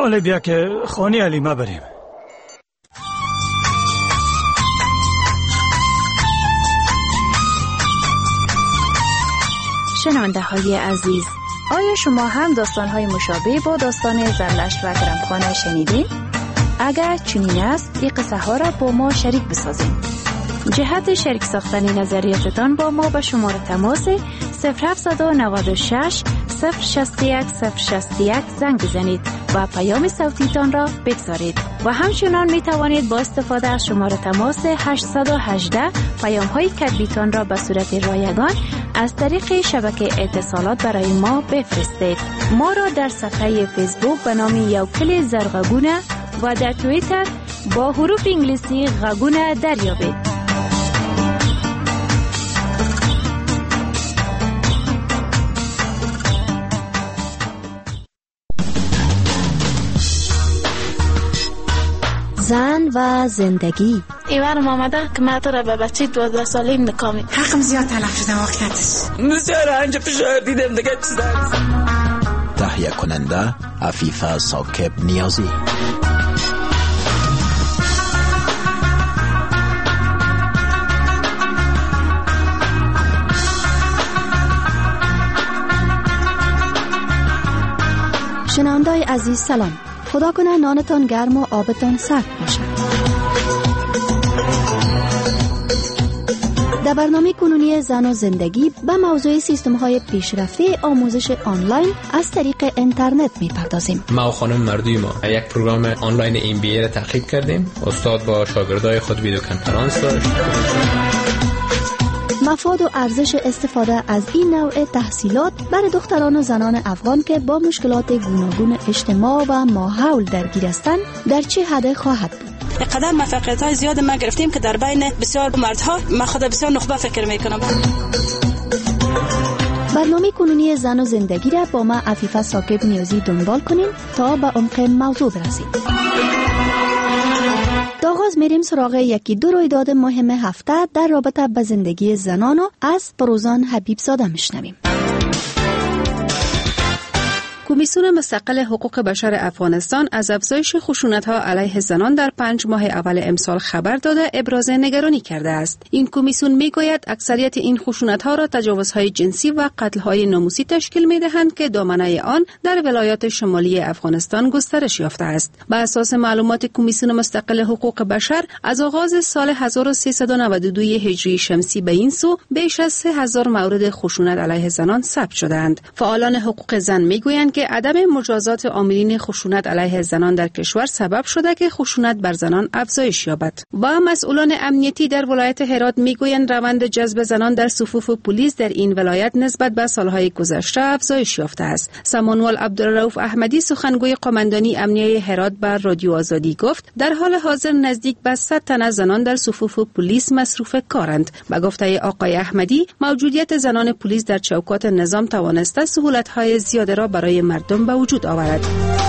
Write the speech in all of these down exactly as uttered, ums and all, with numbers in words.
حالا بیا که خانه علیمه بریم. شنونده های عزیز، آیا شما هم داستان های مشابه با داستان زرلشت و گرمخانه شنیدین؟ اگر چنین است، این قصه ها را با ما شریک بسازید. جهت شریک ساختن نظریاتتان با ما به شماره تماس صفر هفت نه شش صفر شصت و یک صفر شصت و یک زنگ بزنید و پیام صوتیتان را بگذارید. و همچنان می توانید با استفاده از شماره تماس هشت یک هشت پیام های کتبیتان را به صورت رایگان از طریق شبکه اتصالات برای ما بفرستید. ما را در صفحه فیسبوک به نام یوکل زرغگونه و در توییتر با حروف انگلیسی غگونه دریابید. زن و زندگی. ایوانم آمده که من تو را به بچه دوازده ساله نکامی حقم زیاد تلف شده واقعیتش. بسیار انجا فشار دیدم دیگه چیزا. تهیه کننده عفیفه ثاقب نیازی. شنونده‌های عزیز سلام. خدا کنه نانتان گرم و آبتان سرد باشد. در برنامه کنونی زن و زندگی به موضوع سیستم های پیشرفته آموزش آنلاین از طریق اینترنت میپردازیم. ما و خانم مردوی ما یک پروگرام آنلاین ام بی ای را تحقیق کردیم. استاد با شاگردای خود ویدیو کنفرانس داشت. مفاد و ارزش استفاده از این نوع تحصیلات برای دختران و زنان افغان که با مشکلات گوناگون اجتماع و ماحول درگیر هستند در چه حد خواهد بود؟ قدر موفقیت‌های زیاد ما گرفتیم که در بین بسیار مردها ما خود بسیار نخبه فکر میکنم. برنامه کنونی زن و زندگی را با ما عفیفه ثاقب نیازی دنبال کنیم تا به عمق موضوع برسیم. آغاز میریم سراغ یکی دو رویداد مهم هفته در رابطه با زندگی زنان و از فروزان حبیب زاده میشنویم. کمیسیون مستقل حقوق بشر افغانستان از افزایش خشونت‌ها علیه زنان در پنج ماه اول امسال خبر داده ابراز نگرانی کرده است. این کمیسیون میگوید اکثریت این خشونت‌ها را تجاوزهای جنسی و قتل‌های ناموسی تشکیل می‌دهند که دامنه آن در ولایات شمالی افغانستان گسترش یافته است. بر اساس معلومات کمیسیون مستقل حقوق بشر از آغاز سال هزار و سیصد و نود و دو هجری شمسی به این سو بیش از سه هزار مورد خشونت علیه زنان ثبت شده‌اند. فعالان حقوق زن میگویند که عدم مجازات عاملین خشونت علیه زنان در کشور سبب شده که خشونت بر زنان افزایش یابد. و مسئولان امنیتی در ولایت هرات میگویند روند جذب زنان در صفوف پلیس در این ولایت نسبت به سالهای گذشته افزایش یافته است. سمانوال عبدالرؤوف احمدی سخنگوی قماندانی امنیه هرات بر رادیو آزادی گفت در حال حاضر نزدیک به صد تن از زنان در صفوف پلیس مصروف کارند. با گفته آقای احمدی موجودیت زنان پلیس در چوکات نظام توانسته سهولت‌های زیاده را برای مردم به وجود آورد.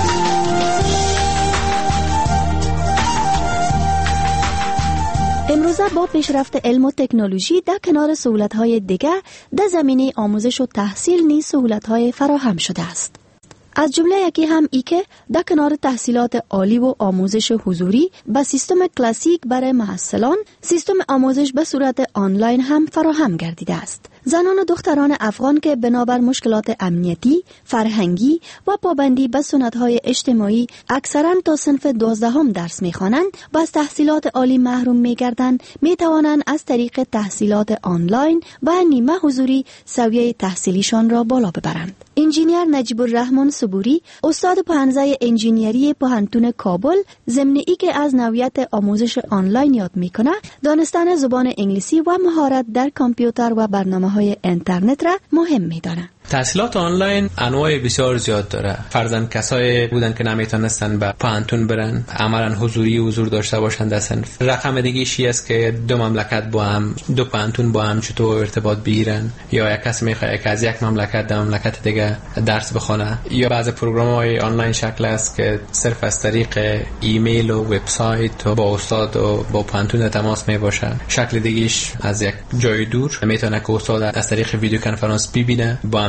امروزه با پیشرفت علم و تکنولوژی در کنار سهولت‌های دیگر در زمینه آموزش و تحصیل نیز سهولت‌های فراهم شده است. از جمله یکی هم ای که در کنار تحصیلات عالی و آموزش حضوری با سیستم کلاسیک برای محصلان، سیستم آموزش به صورت آنلاین هم فراهم گردیده است. زنان و دختران افغان که بنابر مشکلات امنیتی، فرهنگی و پابندی به سنت‌های اجتماعی اکثراً تا صنف دوازدهم درس می‌خوانند و از تحصیلات عالی محروم می‌گردند، می‌توانند از طریق تحصیلات آنلاین و نیمه حضوری سویه تحصیلیشان را بالا ببرند. انجینیر نجیب الرحمن صبوری، استاد پانزده انجینیری پوهنتون کابل، ضمن ای که از نوعیت آموزش آنلاین یاد می‌کند، دانستن زبان انگلیسی و مهارت در کامپیوتر و برنامه‌های اینترنت را مهم می‌داند. تحصیلات آنلاین انواع بسیار زیاد داره. فرضاً کسایی بودن که نمیتونستن به پوهنتون برن، عملاً حضوری حضور داشته باشند در صنف. رقم دیگه شی است که دو مملکت با هم، دو پوهنتون با هم چطور ارتباط بگیرن، یا یک کس میخواد که از یک مملکت در مملکت دیگه درس بخونه، یا بعضی پروگرام‌های آنلاین شکل است که صرف از طریق ایمیل و وبسایت و با استاد و با پوهنتون تماس میباشه. شکل دیگه‌اش از یک جای دور میتونه که استاد از طریق ویدیو کنفرانس ببینه، با هم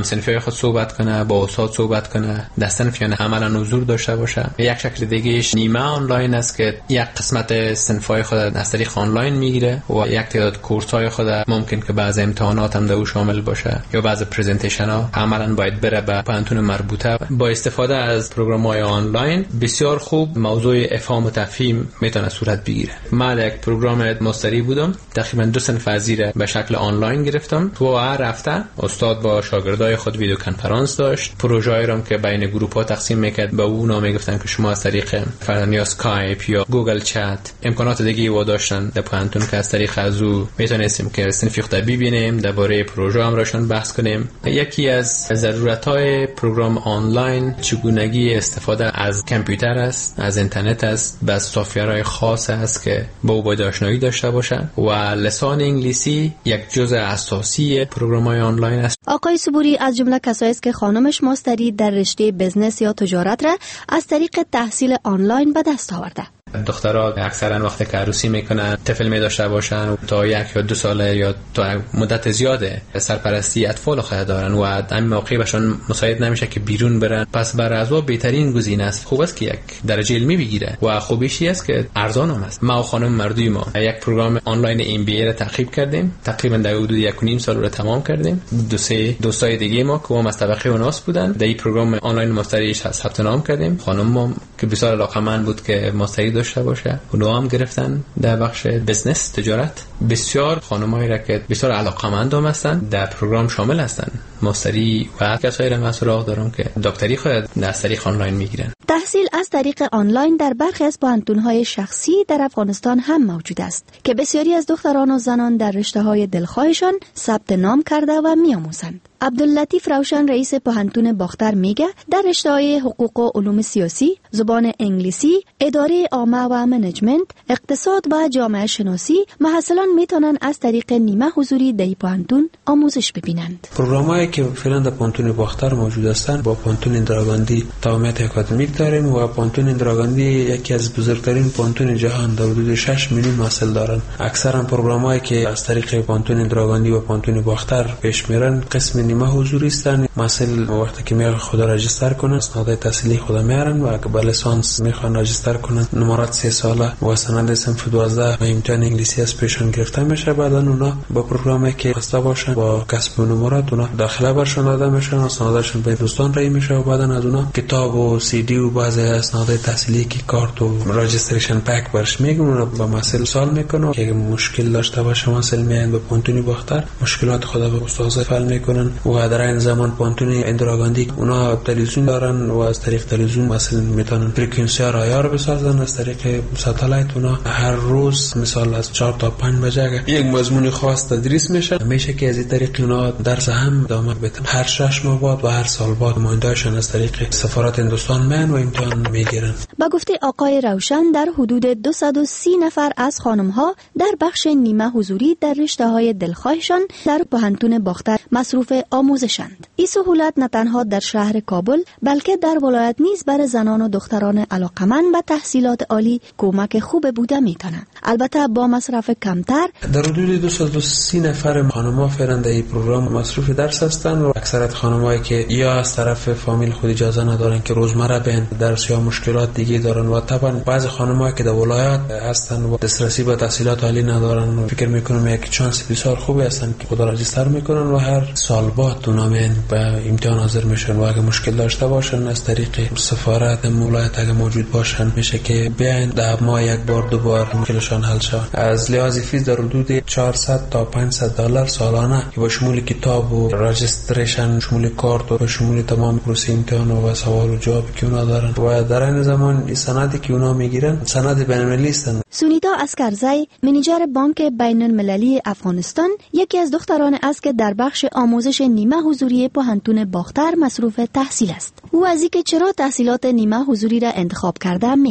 همسنفی خود صحبت کنه، با استاد صحبت کنه، در صنفیانه عملا حضور داشته باشه. یک شکل دیگهش نیمه آنلاین است که یک قسمت صنفای خود از طریق آنلاین میگیره و یک تعداد کورس‌های خود ممکن که بعضی امتحانات هم در او شامل باشه یا بعضی پرزنتیشن ها عملا باید بره به پانتون مربوطه. با استفاده از پروگرام‌های آنلاین بسیار خوب موضوع افهام و تفهیم میتونه صورت بگیره. من یک پروگرام مستری بودم، تقریبا دو سنف ازیره به شکل آنلاین گرفتم. تو هر هفته استاد با شاگردای خود ویدیو کنفرانس داشت، پروژه‌ای رو که بین گروه‌ها تقسیم میکرد به اونا میگفتن که شما از طریق فرضاً یا اسکایپ یا گوگل چت امکانات دیگه و داشتن در پانتون که از طریق از او میتونستیم که صنفی خود ببینیم، درباره پروژه هم راشون بحث کنیم. یکی از ضرورت‌های پروگرام آنلاین چگونگی استفاده از کامپیوتر است، از اینترنت است، با سافت خاص است که با او باید آشنایی داشته باشن و لسان انگلیسی یک جزء اساسی پروگرام‌های آنلاین است. آقای صبوری از جمله کسایی است که خانمش ماستری در رشته بزنس یا تجارت را از طریق تحصیل آنلاین به دست آورده. دخترها اکثرا وقتی که عروسی میکنن طفل می داشته باشن و تا یک یا دو ساله یا تا مدت زیاده سرپرستی اطفال خود دارن و همین موقع بهشون مساعد نمیشه که بیرون برن. پس برای ازوا بهترین گزینه است. خوب است که یک درجه علمی بگیره و خوبیشی است که ارزان هم است. ما و خانم مردوی ما یک پروگرام آنلاین ام بی ای را تعقیب کردیم، تقریبا در حدود یک و نیم سال رو تمام کردیم. دو سه دوستای دیگه ما که هم از طبقه اوناس بودن در این پروگرام آنلاین ماستریش ثبت نام کردیم. خانم ما که بسیار علاقه‌مند بود که ماستری داشته باشه اونا هم گرفتن در بخش بزنس تجارت. بسیار خانمایی را که بسیار علاقه‌مند هم هستن در پروگرام شامل هستن. ماستری و کسایی را مسئولیت دارم که دکتری خود در طریق آنلاین میگیرن. تحصیل از طریق آنلاین در برخی از پانتون‌های شخصی در افغانستان هم موجود است که بسیاری از دختران و زنان در رشته‌های دلخواهشان ثبت نام کرده و می‌آموزند. عبداللطیف روشن رئیس پانتون باختر میگه در رشته‌های حقوق و علوم سیاسی، زبان انگلیسی، اداره عامه و منیجمنت، اقتصاد و جامعه شناسی محصلان میتونن از طریق نیمه حضوری در پانتون آموزش ببینند. پروگرامایی که فعلا در پانتون باختر موجود هستند با پانتون اندراگاندی تامت اکادمیک داریم و پانتون اندراگاندی یکی از بزرگترین پانتون جهان در حدود شش میلیون محصل دارن. اکثرا پروگرامایی که از طریق پانتون اندراگاندی و پانتون باختر پیش میرن قسم نیمه حضوری هستند. محصل وقتی که میخواد خود را رجیستر کنه اسناد تحصیلی خود میارن و اگه به لیسانس میخوان رجیستر کنن نمرات سه ساله و سند صنف دوازده و امتحان انگلیسی از پیشون گرفته میشه. بعدا اونا با پروگرامی که خواسته باشن با کسب نمرات اونا داخله برشون داده میشن، اسنادشون به دوستان رای میشه و بعدا از اونا کتاب و سی دی و بعضی اسناد تحصیلی که کارت و رجیستریشن پک برش میگن اونا با محصل سوال میکنن که مشکل داشته باشه محصل میان به پانتون باختر مشکلات خود به استاد حل میکنن و در این زمان پانتون اندراگاندی اونا تلویزیون دارن و از طریق تلویزیون مثلا میتونن فرکانسی ها را یار بسازن. از طریق ساتلایت اونا هر روز مثلا از چهار تا پنج بجه یک مضمون خاص تدریس میشه. میشه که از این طریق اونا درس هم ادامه بدن. هر شش ماه بعد و هر سال بعد مایندهشون از طریق سفارت هندوستان میان و امتحان میگیرن. با گفته آقای روشن در حدود دویست و سی نفر از خانم ها در بخش نیمه حضوری در رشته های دلخواهشان در پانتون باختر مصروف آموزشند. این سهولت نه تنها در شهر کابل بلکه در ولایت نیز برای زنان و دختران علاقمند به تحصیلات عالی کمک خوب بوده میتونه. البته با مصرف کمتر. در حدود دویست و سی نفر خانم‌ها فعلا در این پروگرام مصروف درس هستند و اکثریت خانم‌هایی که یا از طرف فامیل خود اجازه ندارن که روزمره بین درس یا مشکلات دیگه دارن و طبعا بعضی خانم‌ها که در ولایت هستن و دسترسی به تحصیلات عالی ندارن و فکر میکنم یک چانس بسیار خوبی هستن که خود را رجیستر میکنن و هر سال بعد اونا میان به امتحان حاضر میشن و اگه مشکل داشته باشن از طریق سفارت ولایت اگه موجود باشن میشه که بیاین در ماه یک بار دو بار مشکلشان حل شود. از لحاظ فیس در حدود چهارصد تا پانصد دلار سالانه که با شمول کتاب و رجیستریشن، شمول کارت و شمول تمام پروسه امتحان و سوال و جواب که اونا دارن و در این زمان این سندی که اونا میگیرن سند بین‌المللی هستن. سونیتا اسکرزی منیجر بانک بین المللی افغانستان یکی از دختران است که در بخش آموزش نیمه حضوری پانتون باختر مصروف تحصیل است. او از اینکه چرا تحصیلات نیمه حضوری را انتخاب کرده میگه.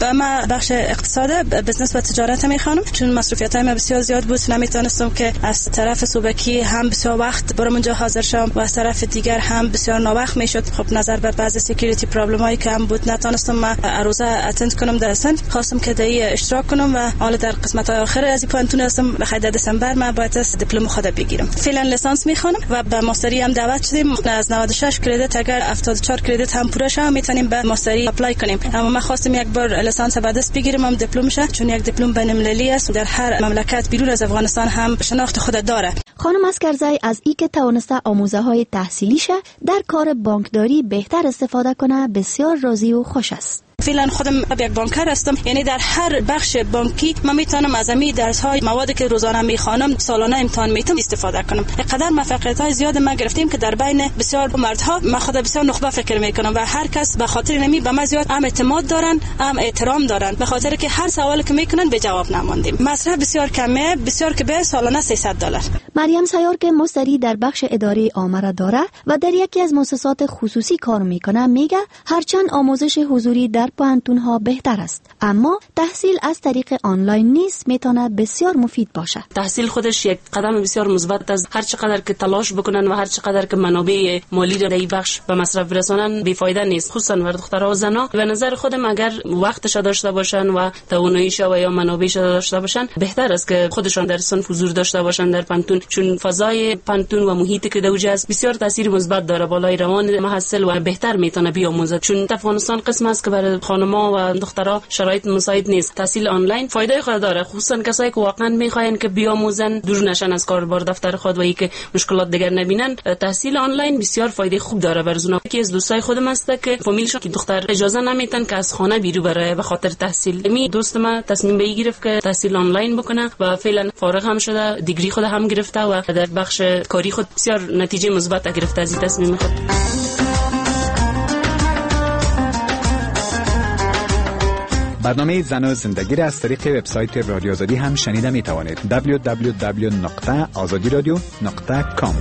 من بخش اقتصاد بزنس و تجارت میخوانم، چون مسئولیت‌های من بسیار زیاد بود، نمیتونستم که از طرف صبحی هم بسیار وقت برم اونجا حاضر شم و از طرف دیگر هم بسیار ناوقت میشد. خب نظر به بعضی سکیوریتی پرابلم هایی که هم بود نتونستم من عروضه اتند کنم در سن. خواستم که در اشتراک کنم و حالا در قسمت های آخر از این پانتون هستم. بخاطر دسامبر من باید دیپلم خود بگیرم. فعلا لیسانس میخوانم و به ماستری هم دعوت شدیم. از نود و شش کردیت اگر هفتاد و چهار کردیت هم پوره شه میتونیم به ماستری اپلای کنیم. اما من خواستم یک بار لیسانس به دست بگیرم هم دیپلم شه، چون یک دیپلم بین المللی است در هر مملکت بیرون از افغانستان هم شناخت خود داره. خانم اسکرزی از ای که توانسته آموزه های تحصیلیش در کار بانکداری بهتر استفاده کنه بسیار راضی و خوش است. فعلا خودم یک بانکر هستم، یعنی در هر بخش بانکی من میتونم از همین درس های موادی که روزانه میخوانم سالانه امتحان میتونم استفاده کنم. اینقدر موفقیت های زیاد ما گرفتیم که در بین بسیار مردها من خود بسیار نخبه فکر میکنم و هر کس به خاطر نمی به ما زیاد هم اعتماد دارن، هم احترام دارن، به خاطر که هر سوالی که میکنن به جواب نماندیم. مصرف بسیار کمه، بسیار که به سالانه سیصد دلار. مریم سیار که مستری در بخش اداره آمار داره و در یکی از مؤسسات خصوصی کار میکنه میگه هرچند آموزش حضوری در پانتون ها بهتر است، اما تحصیل از طریق آنلاین نیست میتونه بسیار مفید باشه. تحصیل خودش یک قدم بسیار مثبت است. هر چقدر که تلاش بکنن و هر چقدر که منابع مالی در این بخش به مصرف برسونن بی‌فایده نیست، خصوصا ور دخترها و زنا. به نظر خودم اگر وقتش داشته باشن و تواناییش و یا منابعش داشته باشن بهتر است که خودشان در صنف حضور داشته باشن در پانتون، چون فضای پانتون و محیطی که دوجه است بسیار تاثیر مثبت داره بالای روان محصل و بهتر میتونه بیاموزه. چون افغانستان قسم است که برای خانم‌ها و دخترها شرایط مساعد نیست. تحصیل آنلاین فایده خود داره، خصوصا کسایی که واقعا میخواین که بیاموزن، دور نشن از کاربار دفتر خود و ای که مشکلات دیگر نبینن. تحصیل آنلاین بسیار فایده خوب داره برزونا. یکی از دوستای خودم است که فامیلشون که دختر اجازه نمیتن که از خانه بیرون بره به خاطر تحصیل. می دوست ما تصمیم به گرفت که تحصیل آنلاین بکنه و فعلا فارغ هم شده، دیگری خود هم گرفته و در بخش کاری خود بسیار نتیجه مثبت گرفته از این تصمیم خود. برنامه زن و زندگی را از طریق وبسایت رادیو آزادی هم شنیده می توانید. دبلیو دبلیو دبلیو نقطه آزادی رادیو نقطه کام.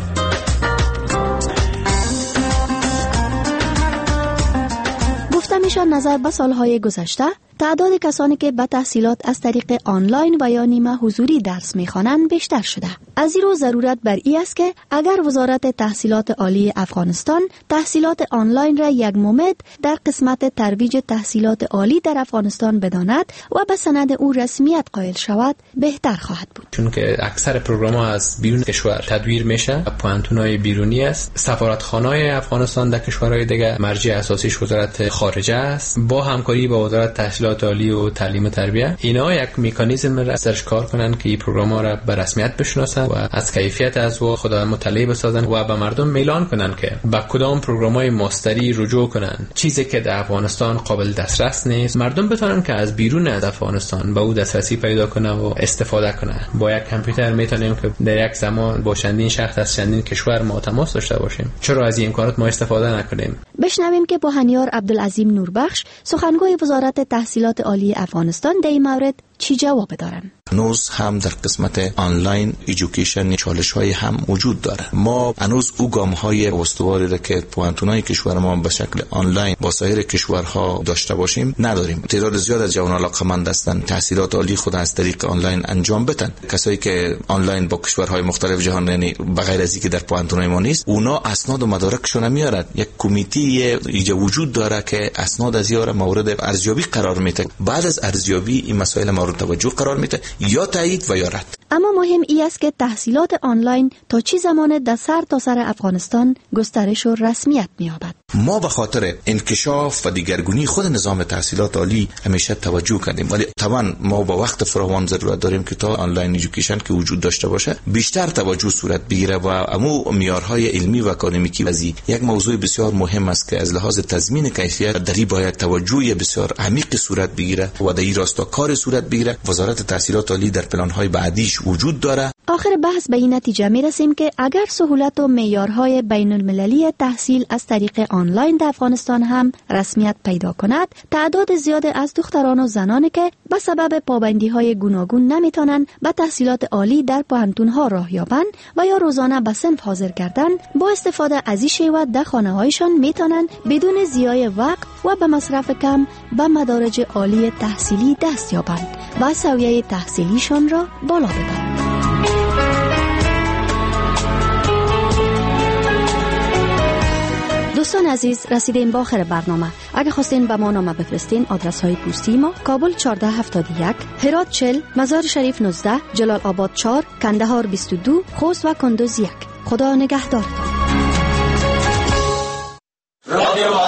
گفته میشه نظر به سالهای گذشته تعداد کسانی که به تحصیلات از طریق آنلاین و یا نیمه حضوری درس میخوانند بیشتر شده. از این رو ضرورت بر این است که اگر وزارت تحصیلات عالی افغانستان تحصیلات آنلاین را یک مومد در قسمت ترویج تحصیلات عالی در افغانستان بداند و به سند او رسمیت قائل شود بهتر خواهد بود. چون که اکثر پروگرام‌ها از بیرون کشور تدویر میشه، پوانتون‌های بیرونی است. سفارتخانه‌های افغانستان در کشورهای دیگه مرجع اساسیش وزارت خارجه است. با همکاری با وزارت تحصیلات عالی و تعلیم و تربیت اینا یک مکانیزم را سرش کار کنن که این پروگرام‌ها را به رسمیت بشناسن و از کیفیت از و خدا مطلع بسازن و به مردم اعلان کنن که به کدام پروگرام‌های ماستری رجوع کنن. چیزی که در افغانستان قابل دسترس نیست، مردم بتونن که از بیرون از افغانستان به او دسترسی پیدا کنن و استفاده کنن. با یک کامپیوتر میتونیم که در یک زمان با چندین شخص از چندین کشور ما تماس داشته باشیم. چرا از این امکانات ما استفاده نکنیم؟ بشنویم که بوهانیار عبدالعظیم نوربخش سخنگوی وزارت تحصیلات عالی افغانستان در این مورد چی جواب دارن؟ هنوز هم در قسمت آنلاین ایژوکیشن چالش های هم وجود داره. ما هنوز او گام های استواری را که پوانتونای کشور ما به شکل آنلاین با سایر کشورها داشته باشیم نداریم. تعداد زیاد از جوانان علاقه‌مند هستند تحصیلات عالی خود از طریق آنلاین انجام بدن. کسایی که آنلاین با کشورهای مختلف جهان، یعنی بغیر از اینکه در پوانتونای ما نیست، اونا اسناد و مدارکشون میارن. یک کمیته ایجا وجود داره که اسناد از یاره مورد ارزیابی قرار میده. بعد از ارزیابی این مسائل مورد توجه قرار میده، یا تایید و یا رد. اما مهم ای است که تحصیلات آنلاین تا چی زمان در سر تا سر افغانستان گسترش و رسمیت می‌یابد. ما به خاطر انکشاف و دیگرگونی خود نظام تحصیلات عالی همیشه توجه کردیم، ولی طبعا ما با وقت فراوان ضرورت داریم که تا آنلاین ایژوکیشن که وجود داشته باشه بیشتر توجه صورت بگیره و امو معیارهای علمی و اکادمیکی وزی یک موضوع بسیار مهم است که از لحاظ تضمین کیفیت دری باید توجه بسیار عمیق صورت بگیره و در این راستا کار صورت بگیره. وزارت تحصیلات عالی در پلان‌های بعدیش وجود داره. آخر بحث به این نتیجه می رسیم که اگر سهولت و معیارهای بین المللی تحصیل از طریق آنلاین در افغانستان هم رسمیت پیدا کند، تعداد زیاد از دختران و زنانی که به سبب پابندی های گوناگون نمیتونن به تحصیلات عالی در پوهنتون ها راه یابند و یا روزانه به صنف حاضر گردند، با استفاده از این شیوه در خانه هایشان میتونن بدون ضیاع وقت و به مصرف کم به مدارج عالی تحصیلی دست یابند و سویه تحصیلیشان را بالا ببرند. دوستان عزیز، رسیدیم به آخر برنامه. اگه خواستین به ما نامه بفرستین، آدرس های پستی ما: کابل چهارده هفتاد و یک، هرات چهل، مزار شریف نوزده، جلال آباد چهار، کندهار بیست و دو، خوست و کندوز یک. خدا نگهدارتان.